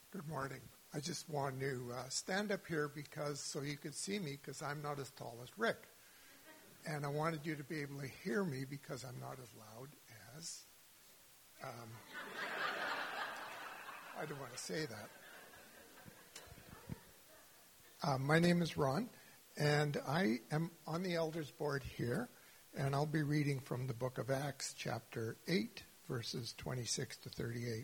Good morning. I just want to stand up here so you could see me because I'm not as tall as Rick. And I wanted you to be able to hear me because I'm not as loud as... I don't want to say that. My name is Ron, and I am on the elders board here, and I'll be reading from the book of Acts, chapter 8, verses 26 to 38.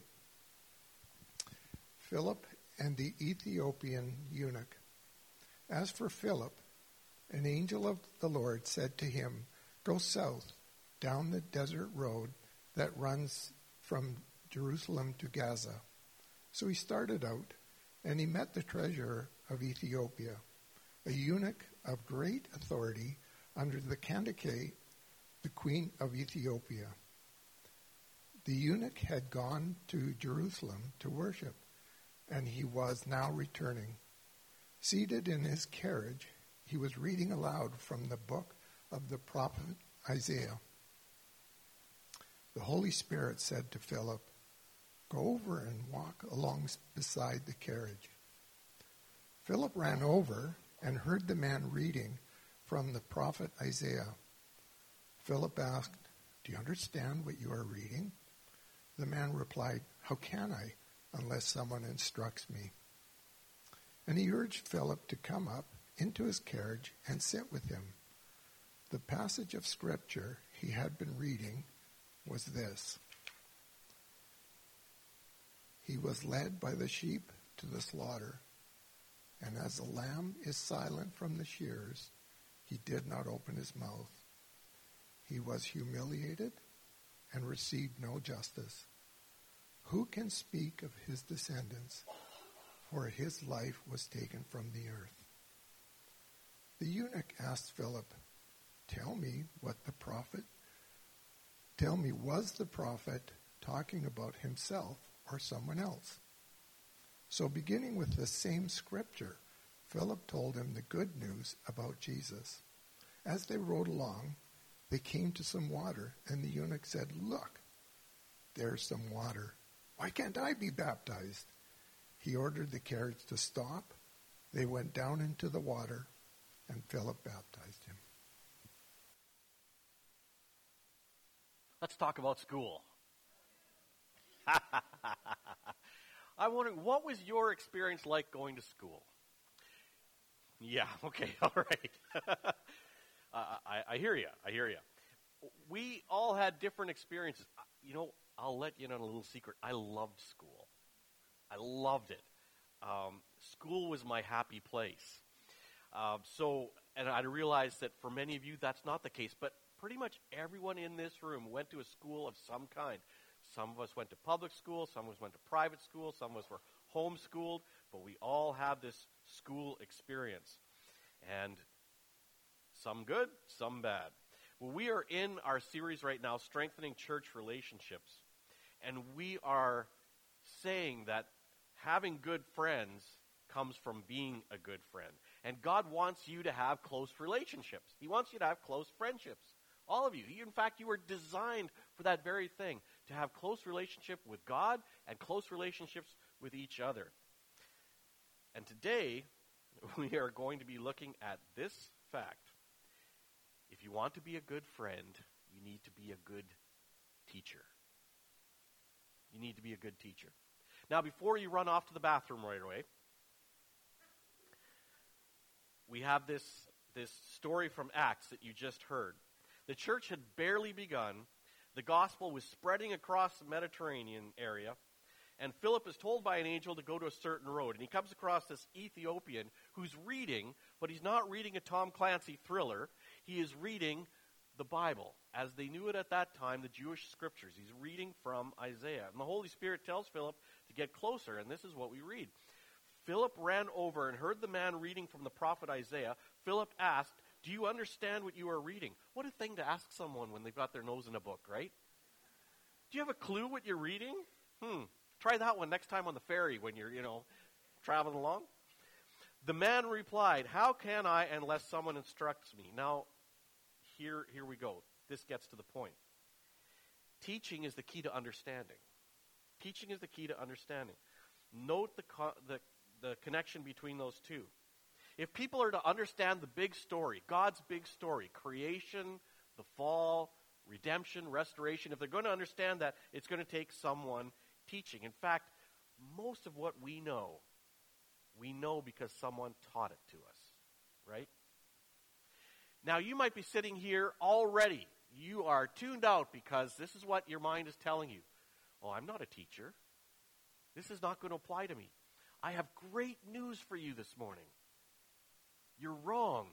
Philip and the Ethiopian eunuch. As for Philip, an angel of the Lord said to him, "Go south, down the desert road that runs from Jerusalem to Gaza." So he started out, and he met the treasurer of Ethiopia, a eunuch of great authority under the Candace, the queen of Ethiopia. The eunuch had gone to Jerusalem to worship, and he was now returning. Seated in his carriage, he was reading aloud from the book of the prophet Isaiah. The Holy Spirit said to Philip, "Go over and walk along beside the carriage." Philip ran over and heard the man reading from the prophet Isaiah. Philip asked, "Do you understand what you are reading?" The man replied, "How can I, unless someone instructs me?" And he urged Philip to come up into his carriage and sit with him. The passage of scripture he had been reading was this: "He was led by the sheep to the slaughter, and as a lamb is silent from the shears, he did not open his mouth. He was humiliated and received no justice. Who can speak of his descendants? For his life was taken from the earth." The eunuch asked Philip, Tell me, was the prophet talking about himself or someone else?" So beginning with the same scripture, Philip told him the good news about Jesus. As they rode along, they came to some water, and the eunuch said, "Look, there's some water. Why can't I be baptized?" He ordered the carriage to stop. They went down into the water, and Philip baptized him. Let's talk about school. I'm wondering, what was your experience like going to school? Yeah, okay, all right. I hear you. We all had different experiences. I'll let you in on a little secret. I loved school. I loved it. School was my happy place. And I realized that for many of you, that's not the case. But pretty much everyone in this room went to a school of some kind. Some of us went to public school. Some of us went to private school. Some of us were homeschooled. But we all have this school experience. And some good, some bad. Well, we are in our series right now, Strengthening Church Relationships. And we are saying that having good friends comes from being a good friend. And God wants you to have close relationships. He wants you to have close friendships. All of you. In fact, you were designed for that very thing, to have close relationship with God and close relationships with each other. And today, we are going to be looking at this fact. If you want to be a good friend, you need to be a good teacher. You need to be a good teacher. Now, before you run off to the bathroom right away, we have this story from Acts that you just heard. The church had barely begun. The gospel was spreading across the Mediterranean area. And Philip is told by an angel to go to a certain road. And he comes across this Ethiopian who's reading, but he's not reading a Tom Clancy thriller. He is reading the Bible, as they knew it at that time, the Jewish scriptures. He's reading from Isaiah. And the Holy Spirit tells Philip to get closer, and this is what we read. Philip ran over and heard the man reading from the prophet Isaiah. Philip asked, "Do you understand what you are reading?" What a thing to ask someone when they've got their nose in a book, right? Do you have a clue what you're reading? Try that one next time on the ferry when you're, traveling along. The man replied, "How can I unless someone instructs me?" Now, here we go. This gets to the point. Teaching is the key to understanding. Teaching is the key to understanding. note the connection between those two. If people are to understand the big story, God's big story, creation, the fall, redemption, restoration, if they're going to understand that, it's going to take someone teaching. In fact, most of what we know because someone taught it to us, right? Now, you might be sitting here already. You are tuned out because this is what your mind is telling you. Oh, I'm not a teacher. This is not going to apply to me. I have great news for you this morning. You're wrong.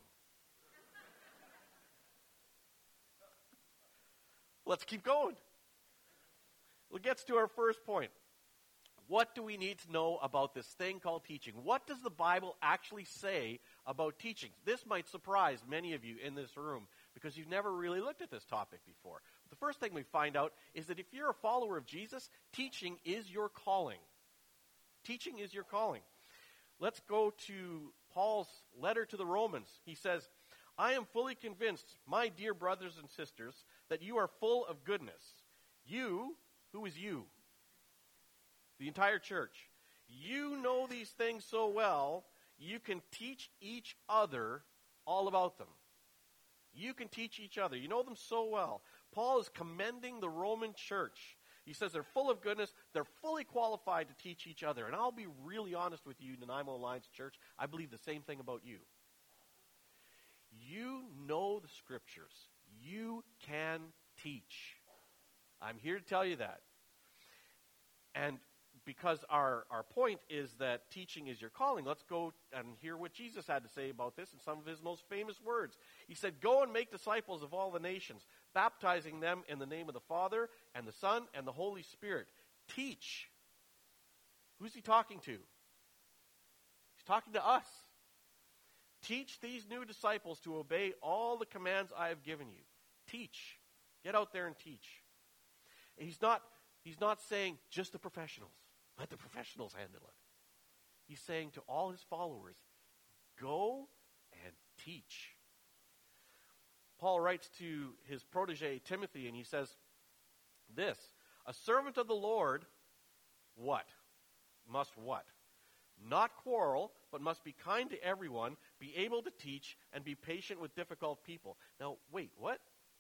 Let's keep going. It gets to our first point. What do we need to know about this thing called teaching? What does the Bible actually say about teaching? This might surprise many of you in this room because you've never really looked at this topic before. The first thing we find out is that if you're a follower of Jesus, teaching is your calling. Teaching is your calling. Let's go to Paul's letter to the Romans. He says, I am fully convinced, my dear brothers and sisters, that you are full of goodness. You, who is you? The entire church. You know these things so well, you can teach each other all about them. You can teach each other. You know them so well. Paul is commending the Roman church. He says they're full of goodness. They're fully qualified to teach each other. And I'll be really honest with you, Nanaimo Alliance Church. I believe the same thing about you. You know the Scriptures. You can teach. I'm here to tell you that. And because our point is that teaching is your calling, let's go and hear what Jesus had to say about this in some of his most famous words. He said, go and make disciples of all the nations, baptizing them in the name of the Father and the Son and the Holy Spirit. Teach. Who's he talking to? He's talking to us. Teach these new disciples to obey all the commands I have given you. Teach. Get out there and teach. He's not saying just the professionals. Let the professionals handle it. He's saying to all his followers, go and teach. Paul writes to his protege Timothy, and he says this, a servant of the Lord, what? Must what? Not quarrel, but must be kind to everyone, be able to teach, and be patient with difficult people. Now, wait, what?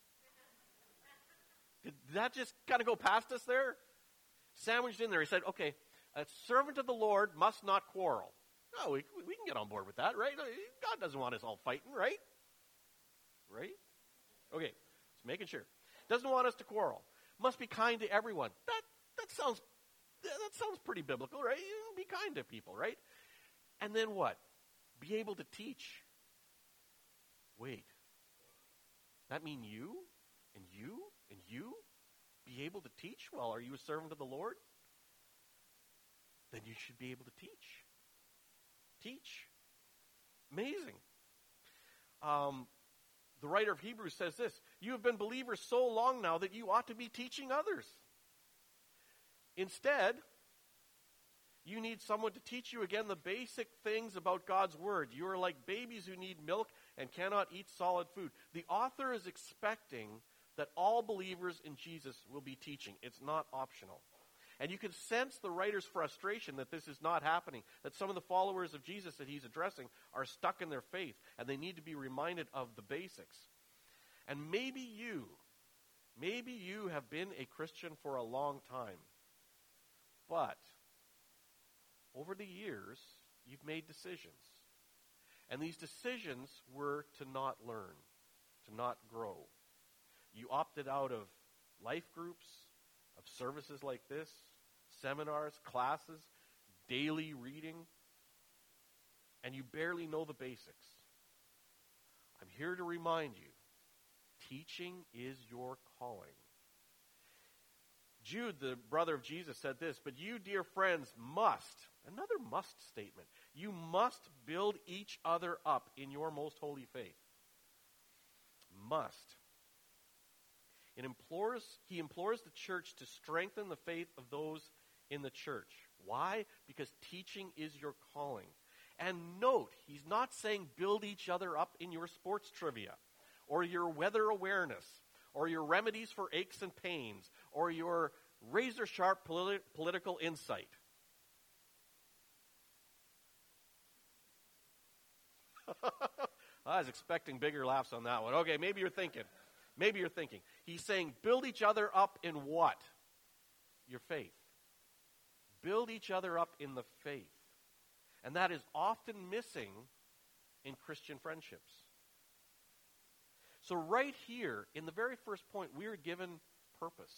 Did that just kind of go past us there? Sandwiched in there, he said, okay, a servant of the Lord must not quarrel. No, we can get on board with that, right? God doesn't want us all fighting, right? Right? Okay, just making sure. Doesn't want us to quarrel. Must be kind to everyone. That sounds pretty biblical, right? Be kind to people, right? And then what? Be able to teach. Wait. That mean you? And you? And you? Be able to teach? Well, are you a servant of the Lord? Then you should be able to teach. Teach. Amazing. The writer of Hebrews says this, you have been believers so long now that you ought to be teaching others. Instead, you need someone to teach you again the basic things about God's Word. You are like babies who need milk and cannot eat solid food. The author is expecting that all believers in Jesus will be teaching. It's not optional. And you can sense the writer's frustration that this is not happening, that some of the followers of Jesus that he's addressing are stuck in their faith, and they need to be reminded of the basics. And maybe you have been a Christian for a long time, but over the years, you've made decisions. And these decisions were to not learn, to not grow. You opted out of life groups, of services like this, seminars, classes, daily reading, and you barely know the basics. I'm here to remind you, teaching is your calling. Jude, the brother of Jesus, said this, but you, dear friends, must, another must statement, you must build each other up in your most holy faith. Must. He implores the church to strengthen the faith of those in the church. Why? Because teaching is your calling. And note, he's not saying build each other up in your sports trivia, or your weather awareness, or your remedies for aches and pains, or your razor-sharp political insight. was expecting bigger laughs on that one. Okay, maybe you're thinking. He's saying, build each other up in what? Your faith. Build each other up in the faith. And that is often missing in Christian friendships. So right here, in the very first point, we are given purpose.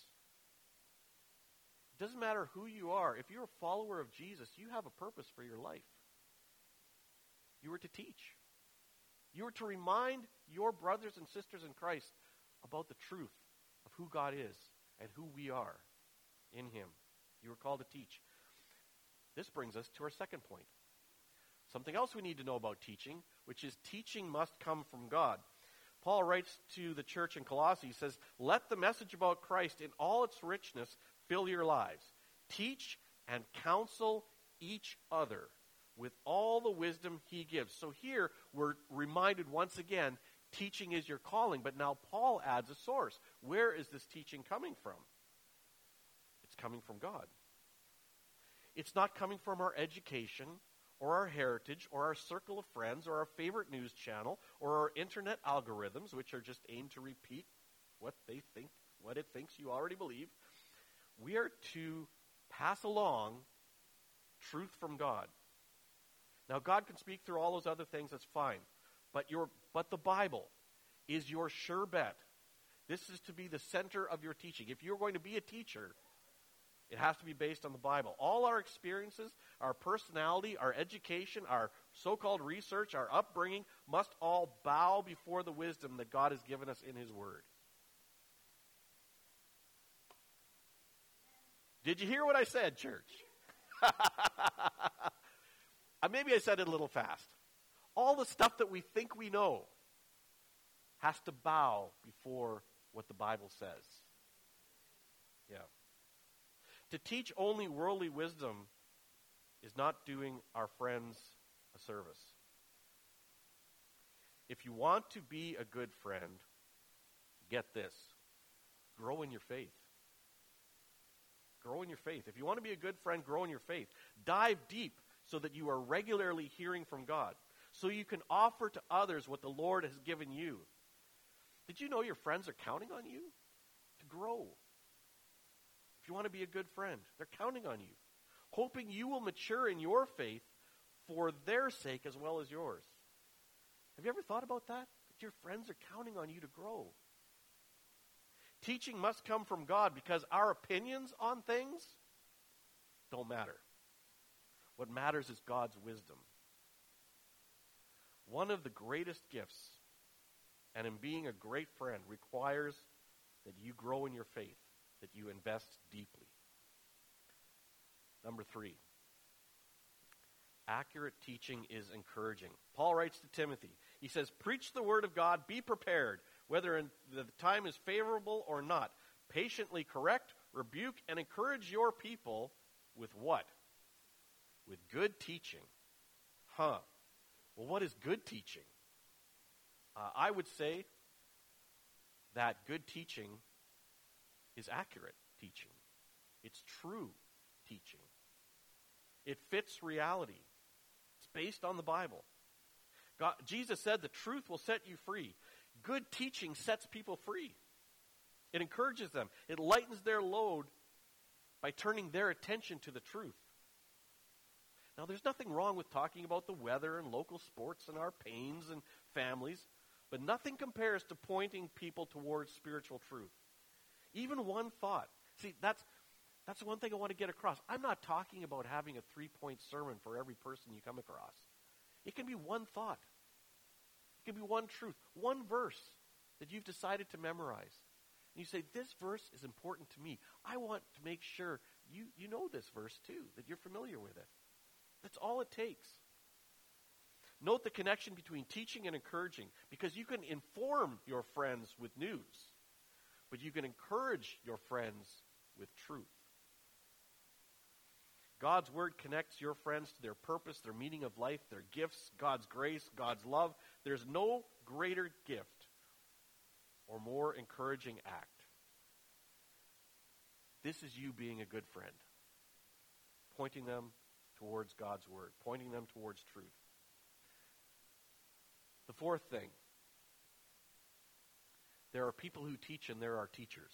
It doesn't matter who you are. If you're a follower of Jesus, you have a purpose for your life. You are to teach. You are to remind your brothers and sisters in Christ about the truth of who God is and who we are in Him. You are called to teach. This brings us to our second point. Something else we need to know about teaching, which is teaching must come from God. Paul writes to the church in Colossae, he says, let the message about Christ in all its richness fill your lives. Teach and counsel each other with all the wisdom He gives. So here we're reminded once again, teaching is your calling, but now Paul adds a source. Where is this teaching coming from? It's coming from God. It's not coming from our education or our heritage or our circle of friends or our favorite news channel or our internet algorithms, which are just aimed to repeat what it thinks you already believe. We are to pass along truth from God. Now, God can speak through all those other things, that's fine. But the Bible is your sure bet. This is to be the center of your teaching. If you're going to be a teacher, it has to be based on the Bible. All our experiences, our personality, our education, our so-called research, our upbringing must all bow before the wisdom that God has given us in His Word. Did you hear what I said, church? Maybe I said it a little fast. All the stuff that we think we know has to bow before what the Bible says. Yeah. To teach only worldly wisdom is not doing our friends a service. If you want to be a good friend, get this. Grow in your faith. Grow in your faith. If you want to be a good friend, grow in your faith. Dive deep so that you are regularly hearing from God, so you can offer to others what the Lord has given you. Did you know your friends are counting on you to grow? If you want to be a good friend, they're counting on you, hoping you will mature in your faith for their sake as well as yours. Have you ever thought about that? That your friends are counting on you to grow. Teaching must come from God because our opinions on things don't matter. What matters is God's wisdom. One of the greatest gifts, and in being a great friend, requires that you grow in your faith, that you invest deeply. Number 3, accurate teaching is encouraging. Paul writes to Timothy, he says, preach the word of God, be prepared, whether the time is favorable or not. Patiently correct, rebuke, and encourage your people with what? With good teaching. Well, what is good teaching? I would say that good teaching is accurate teaching. It's true teaching. It fits reality. It's based on the Bible. Jesus said the truth will set you free. Good teaching sets people free. It encourages them. It lightens their load by turning their attention to the truth. Now, there's nothing wrong with talking about the weather and local sports and our pains and families, but nothing compares to pointing people towards spiritual truth. Even one thought. See, that's the one thing I want to get across. I'm not talking about having a 3-point sermon for every person you come across. It can be one thought. It can be one truth, one verse that you've decided to memorize. And you say, this verse is important to me. I want to make sure you know this verse too, that you're familiar with it. That's all it takes. Note the connection between teaching and encouraging, because you can inform your friends with news, but you can encourage your friends with truth. God's word connects your friends to their purpose, their meaning of life, their gifts, God's grace, God's love. There's no greater gift or more encouraging act. This is you being a good friend, pointing them towards God's word, pointing them towards truth. The fourth thing, there are people who teach and there are teachers.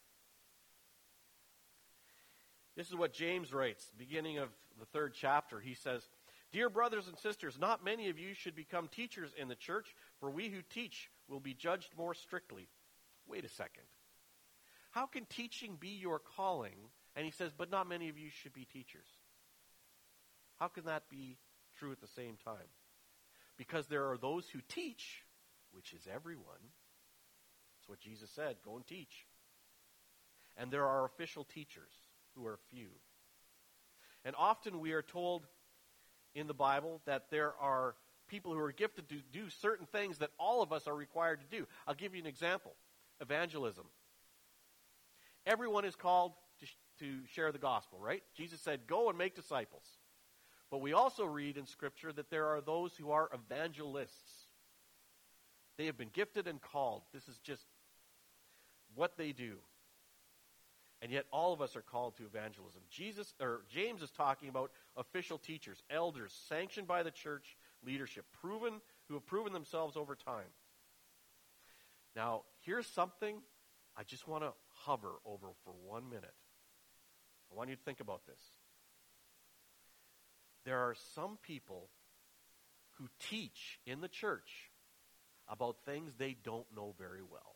This is what James writes, beginning of the 3rd chapter. He says, "Dear brothers and sisters, not many of you should become teachers in the church, for we who teach will be judged more strictly." Wait a second. How can teaching be your calling? And he says, but not many of you should be teachers. How can that be true at the same time? Because there are those who teach, which is everyone. That's what Jesus said, go and teach. And there are official teachers, who are few. And often we are told in the Bible that there are people who are gifted to do certain things that all of us are required to do. I'll give you an example. Evangelism. Everyone is called to share the gospel, right? Jesus said, go and make disciples. But we also read in Scripture that there are those who are evangelists. They have been gifted and called. This is just what they do. And yet all of us are called to evangelism. James is talking about official teachers, elders, sanctioned by the church leadership, who have proven themselves over time. Now, here's something I just want to hover over for 1 minute. I want you to think about this. There are some people who teach in the church about things they don't know very well.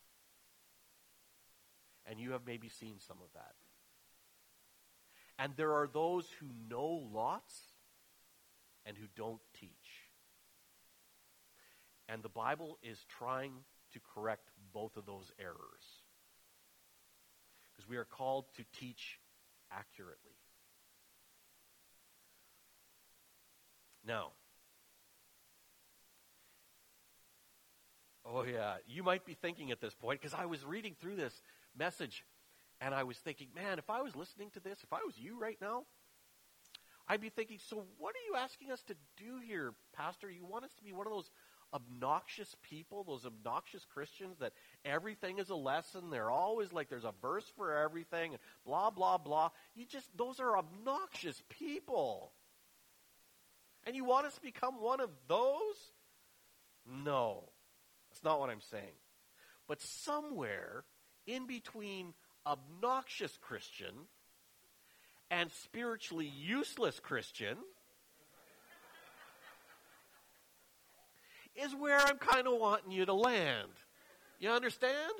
And you have maybe seen some of that. And there are those who know lots and who don't teach. And the Bible is trying to correct both of those errors. Because we are called to teach accurately. Now, oh yeah, you might be thinking at this point, because I was reading through this message, and I was thinking, man, if I was listening to this, if I was you right now, I'd be thinking, so what are you asking us to do here, Pastor? You want us to be one of those obnoxious people, those obnoxious Christians that everything is a lesson, they're always like there's a verse for everything, and blah, blah, blah. Those are obnoxious people. And you want us to become one of those? No, that's not what I'm saying. But somewhere in between obnoxious Christian and spiritually useless Christian is where I'm kind of wanting you to land. You understand?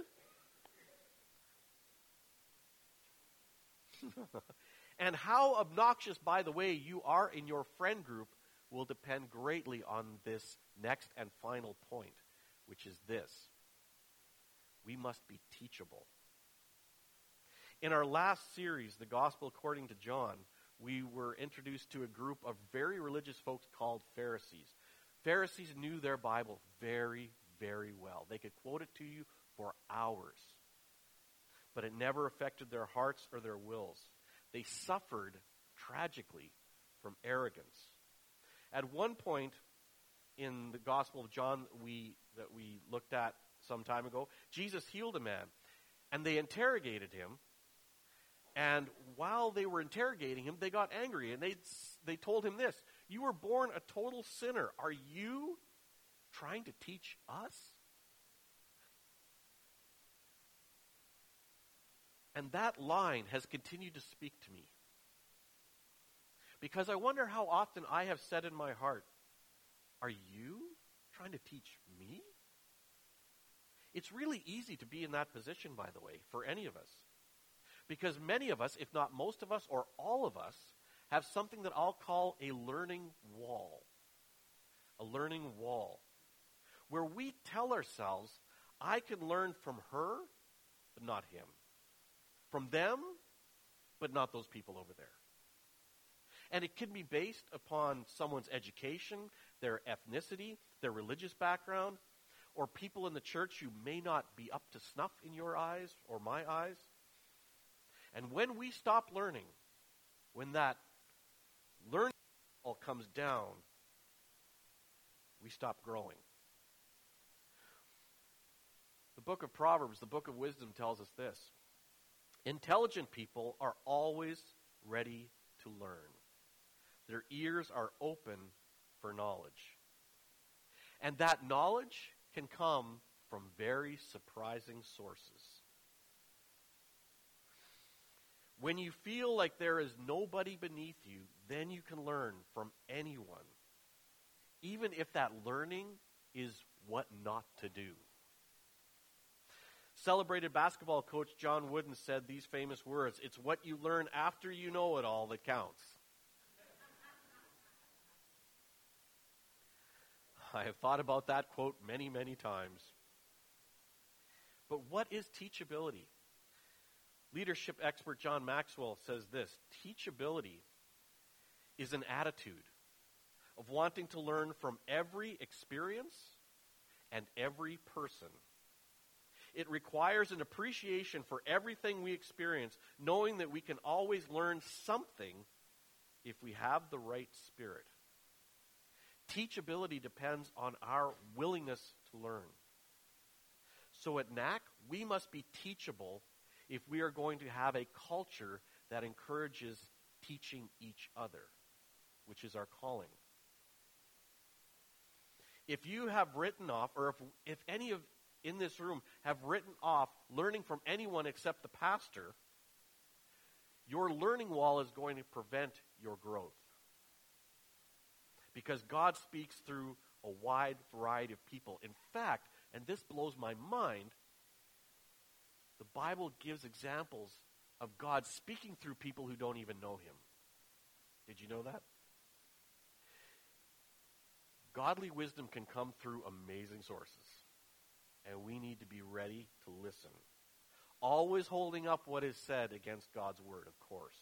And how obnoxious, by the way, you are in your friend group will depend greatly on this next and final point, which is this. We must be teachable. In our last series, The Gospel According to John, we were introduced to a group of very religious folks called Pharisees. Pharisees knew their Bible very, very well. They could quote it to you for hours. But it never affected their hearts or their wills. They suffered tragically from arrogance. At one point in the Gospel of John that we looked at some time ago, Jesus healed a man, and they interrogated him. And while they were interrogating him, they got angry, and they told him this: "You were born a total sinner. Are you trying to teach us?" And that line has continued to speak to me. Because I wonder how often I have said in my heart, are you trying to teach me? It's really easy to be in that position, by the way, for any of us. Because many of us, if not most of us or all of us, have something that I'll call a learning wall. A learning wall. Where we tell ourselves, I can learn from her, but not him. From them, but not those people over there. And it can be based upon someone's education, their ethnicity, their religious background, or people in the church who may not be up to snuff in your eyes or my eyes. And when we stop learning, when that learning all comes down, we stop growing. The book of Proverbs, the book of wisdom, tells us this: intelligent people are always ready to learn. Their ears are open for knowledge. And that knowledge can come from very surprising sources. When you feel like there is nobody beneath you, then you can learn from anyone, even if that learning is what not to do. Celebrated basketball coach John Wooden said these famous words, "It's what you learn after you know it all that counts." I have thought about that quote many, many times. But what is teachability? Leadership expert John Maxwell says this: teachability is an attitude of wanting to learn from every experience and every person. It requires an appreciation for everything we experience, knowing that we can always learn something if we have the right spirit. Teachability depends on our willingness to learn. So at NAC, we must be teachable if we are going to have a culture that encourages teaching each other, which is our calling. If you have written off, or if any of in this room have written off learning from anyone except the pastor, your learning wall is going to prevent your growth. Because God speaks through a wide variety of people. In fact, and this blows my mind, the Bible gives examples of God speaking through people who don't even know Him. Did you know that? Godly wisdom can come through amazing sources, and we need to be ready to listen. Always holding up what is said against God's word, of course.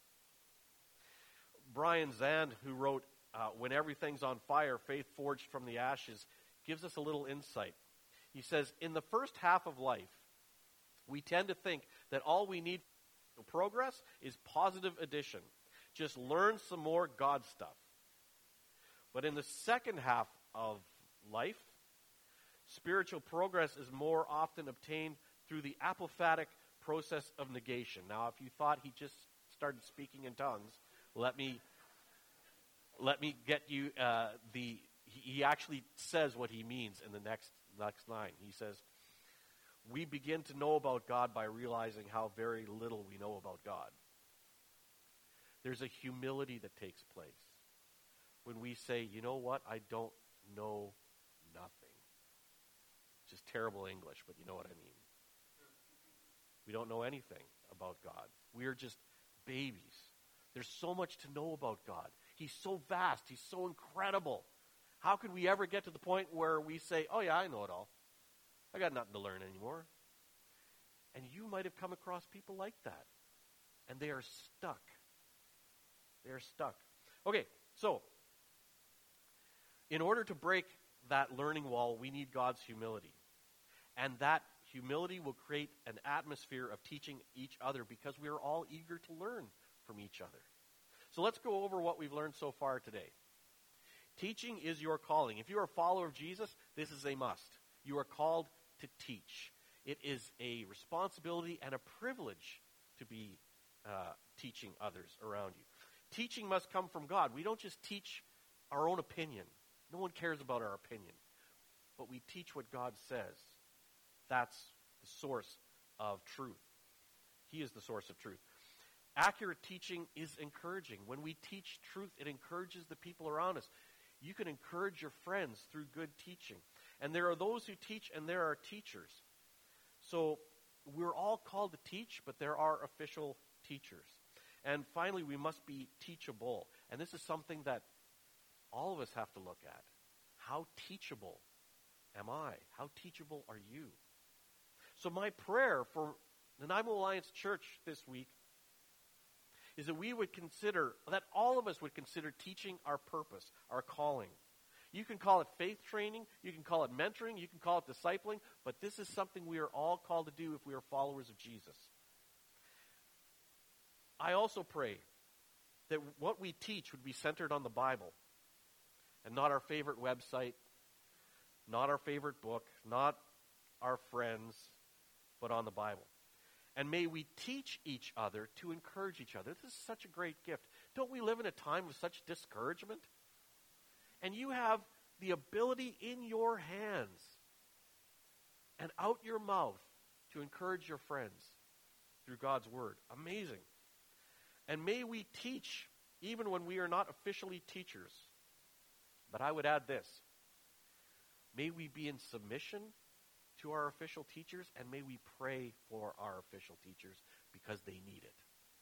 Brian Zand, who wrote When Everything's on Fire, Faith Forged from the Ashes, gives us a little insight. He says, in the first half of life, we tend to think that all we need for progress is positive addition. Just learn some more God stuff. But in the second half of life, spiritual progress is more often obtained through the apophatic process of negation. Now, if you thought he just started speaking in tongues, let me get you he actually says what he means in the next line. He says, we begin to know about God by realizing how very little we know about God. There's a humility that takes place when we say, you know what, I don't know nothing. It's just terrible English, but you know what I mean. We don't know anything about God. We are just babies. There's so much to know about God. He's so vast. He's so incredible. How could we ever get to the point where we say, oh yeah, I know it all. I got nothing to learn anymore. And you might have come across people like that. And they are stuck. They are stuck. Okay, so in order to break that learning wall, we need God's humility. And that humility will create an atmosphere of teaching each other because we are all eager to learn from each other. So let's go over what we've learned so far today. Teaching is your calling. If you are a follower of Jesus, this is a must. You are called to teach. It is a responsibility and a privilege to be teaching others around you. Teaching must come from God. We don't just teach our own opinion. No one cares about our opinion. But we teach what God says. That's the source of truth. He is the source of truth. Accurate teaching is encouraging. When we teach truth, it encourages the people around us. You can encourage your friends through good teaching. And there are those who teach, and there are teachers. So we're all called to teach, but there are official teachers. And finally, we must be teachable. And this is something that all of us have to look at. How teachable am I? How teachable are you? So my prayer for the Nanaimo Alliance Church this week is that we would consider, that all of us would consider teaching our purpose, our calling. You can call it faith training, you can call it mentoring, you can call it discipling, but this is something we are all called to do if we are followers of Jesus. I also pray that what we teach would be centered on the Bible and not our favorite website, not our favorite book, not our friends, but on the Bible. And may we teach each other to encourage each other. This is such a great gift. Don't we live in a time of such discouragement? And you have the ability in your hands and out your mouth to encourage your friends through God's word. Amazing. And may we teach even when we are not officially teachers. But I would add this. May we be in submission to our official teachers, and may we pray for our official teachers because they need it.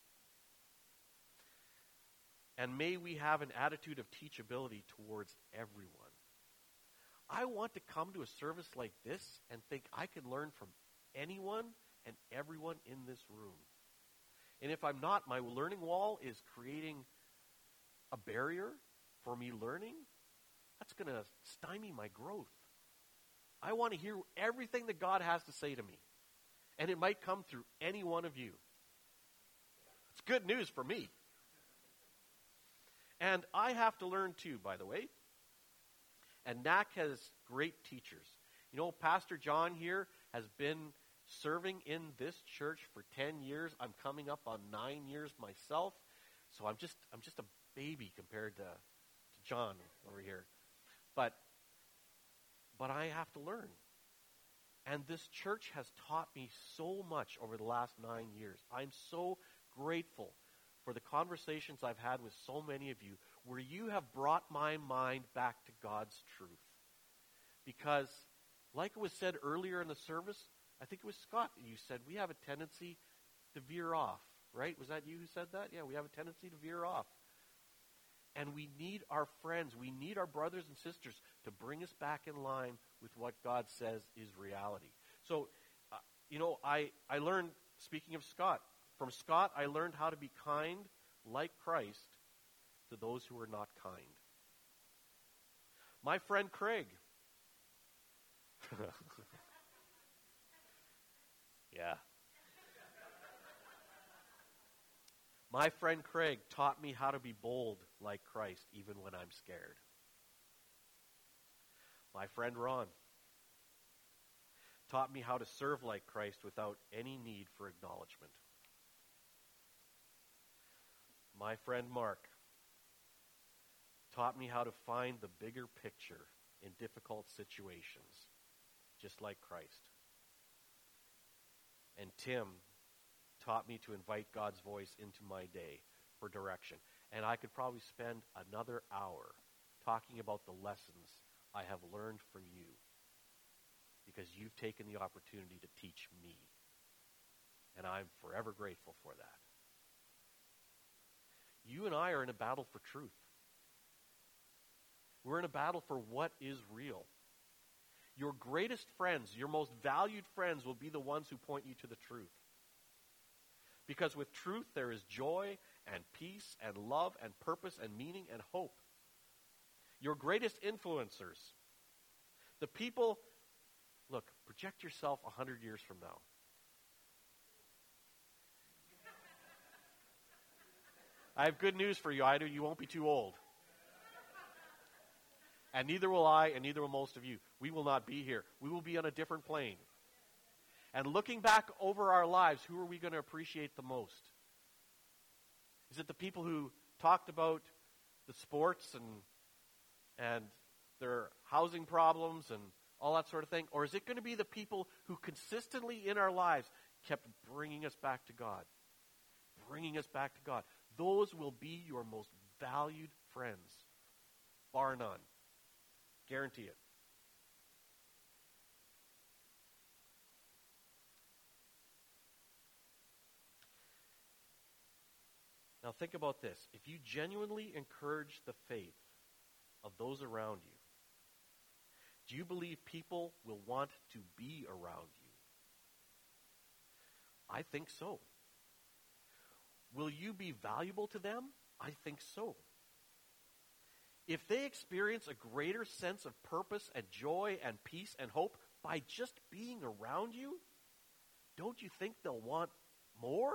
And may we have an attitude of teachability towards everyone. I want to come to a service like this and think I can learn from anyone and everyone in this room. And if I'm not, my learning wall is creating a barrier for me learning, that's going to stymie my growth. I want to hear everything that God has to say to me. And it might come through any one of you. It's good news for me. And I have to learn too, by the way. And NAC has great teachers. You know, Pastor John here has been serving in this church for 10 years. I'm coming up on 9 years myself. So I'm just a baby compared to John over here. But I have to learn. And this church has taught me so much over the last 9 years. I'm so grateful for the conversations I've had with so many of you where you have brought my mind back to God's truth. Because, like it was said earlier in the service, I think it was Scott, you said we have a tendency to veer off, right? Was that you who said that? Yeah, we have a tendency to veer off. And we need our friends, we need our brothers and sisters to bring us back in line with what God says is reality. So, I learned, speaking of Scott, from Scott I learned how to be kind like Christ to those who are not kind. My friend Craig. Yeah. My friend Craig taught me how to be bold like Christ even when I'm scared. My friend Ron taught me how to serve like Christ without any need for acknowledgement. My friend Mark taught me how to find the bigger picture in difficult situations, just like Christ. And Tim taught me to invite God's voice into my day for direction. And I could probably spend another hour talking about the lessons I have learned from you because you've taken the opportunity to teach me. And I'm forever grateful for that. You and I are in a battle for truth. We're in a battle for what is real. Your greatest friends, your most valued friends will be the ones who point you to the truth. Because with truth there is joy and peace and love and purpose and meaning and hope. Your greatest influencers, the people, look, project yourself 100 years from now. I have good news for you, Ida. You won't be too old. And neither will I, and neither will most of you. We will not be here. We will be on a different plane. And looking back over our lives, who are we going to appreciate the most? Is it the people who talked about the sports and their housing problems and all that sort of thing? Or is it going to be the people who consistently in our lives kept bringing us back to God? Bringing us back to God. Those will be your most valued friends, bar none. Guarantee it. Now think about this. If you genuinely encourage the faith of those around you, do you believe people will want to be around you? I think so. Will you be valuable to them? I think so. If they experience a greater sense of purpose and joy and peace and hope by just being around you, don't you think they'll want more?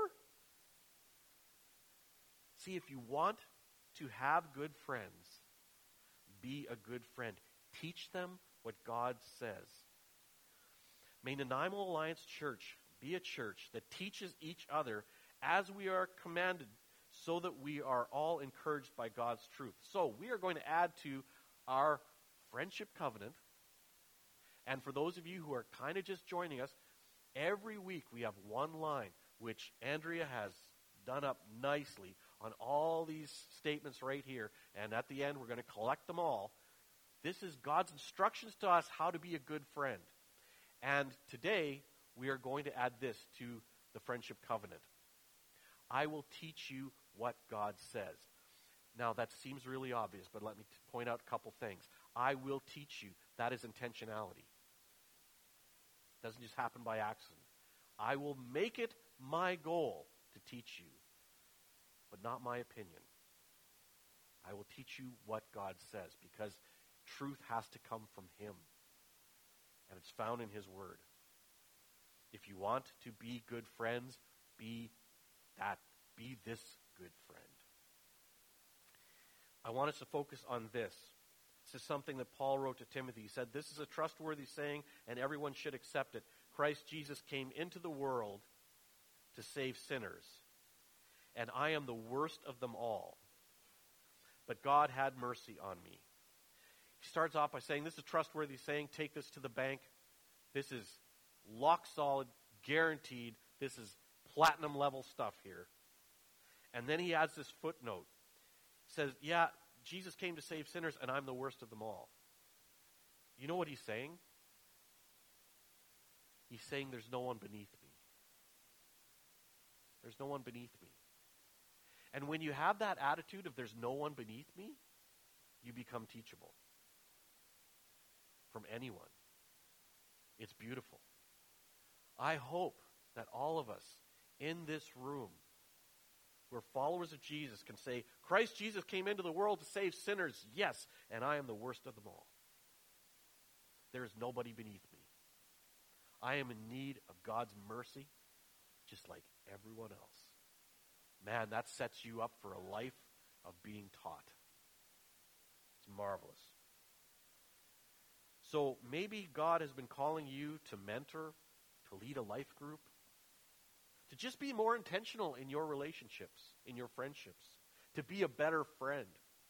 See, if you want to have good friends, be a good friend. Teach them what God says. May Nanaimo Alliance Church be a church that teaches each other as we are commanded, so that we are all encouraged by God's truth. So we are going to add to our friendship covenant. And for those of you who are kind of just joining us, every week we have one line which Andrea has done up nicely on all these statements right here. And at the end, we're going to collect them all. This is God's instructions to us how to be a good friend. And today, we are going to add this to the friendship covenant. I will teach you what God says. Now, that seems really obvious, but let me point out a couple things. I will teach you. That is intentionality. It doesn't just happen by accident. I will make it my goal to teach you, but not my opinion. I will teach you what God says, because truth has to come from Him, and it's found in His Word. If you want to be good friends, be this good friend. I want us to focus on this. This is something that Paul wrote to Timothy. He said, this is a trustworthy saying, and everyone should accept it. Christ Jesus came into the world to save sinners, and I am the worst of them all. But God had mercy on me. He starts off by saying, this is a trustworthy saying. Take this to the bank. This is lock solid, guaranteed. This is platinum level stuff here. And then he adds this footnote. He says, yeah, Jesus came to save sinners, and I'm the worst of them all. You know what he's saying? He's saying there's no one beneath me. There's no one beneath me. And when you have that attitude of there's no one beneath me, you become teachable from anyone. It's beautiful. I hope that all of us in this room who are followers of Jesus can say, Christ Jesus came into the world to save sinners, yes, and I am the worst of them all. There is nobody beneath me. I am in need of God's mercy, just like everyone else. Man, that sets you up for a life of being taught. It's marvelous. So maybe God has been calling you to mentor, to lead a life group, to just be more intentional in your relationships, in your friendships, to be a better friend.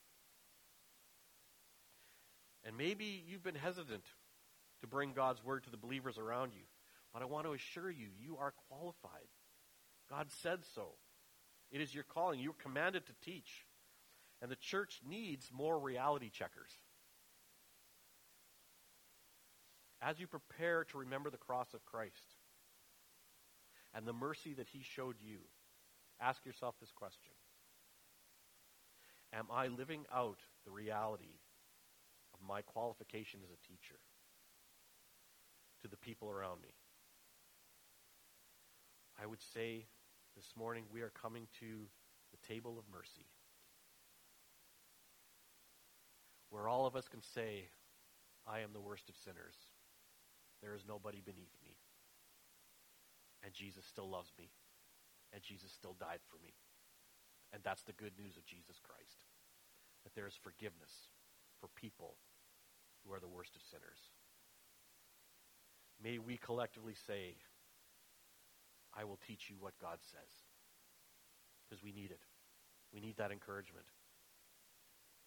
And maybe you've been hesitant to bring God's word to the believers around you. But I want to assure you, you are qualified. God said so. It is your calling. You're commanded to teach. And the church needs more reality checkers. As you prepare to remember the cross of Christ and the mercy that He showed you, ask yourself this question. Am I living out the reality of my qualification as a teacher to the people around me? I would say this morning we are coming to the table of mercy, where all of us can say, I am the worst of sinners. There is nobody beneath me. And Jesus still loves me. And Jesus still died for me. And that's the good news of Jesus Christ. That there is forgiveness for people who are the worst of sinners. May we collectively say, I will teach you what God says. Because we need it. We need that encouragement.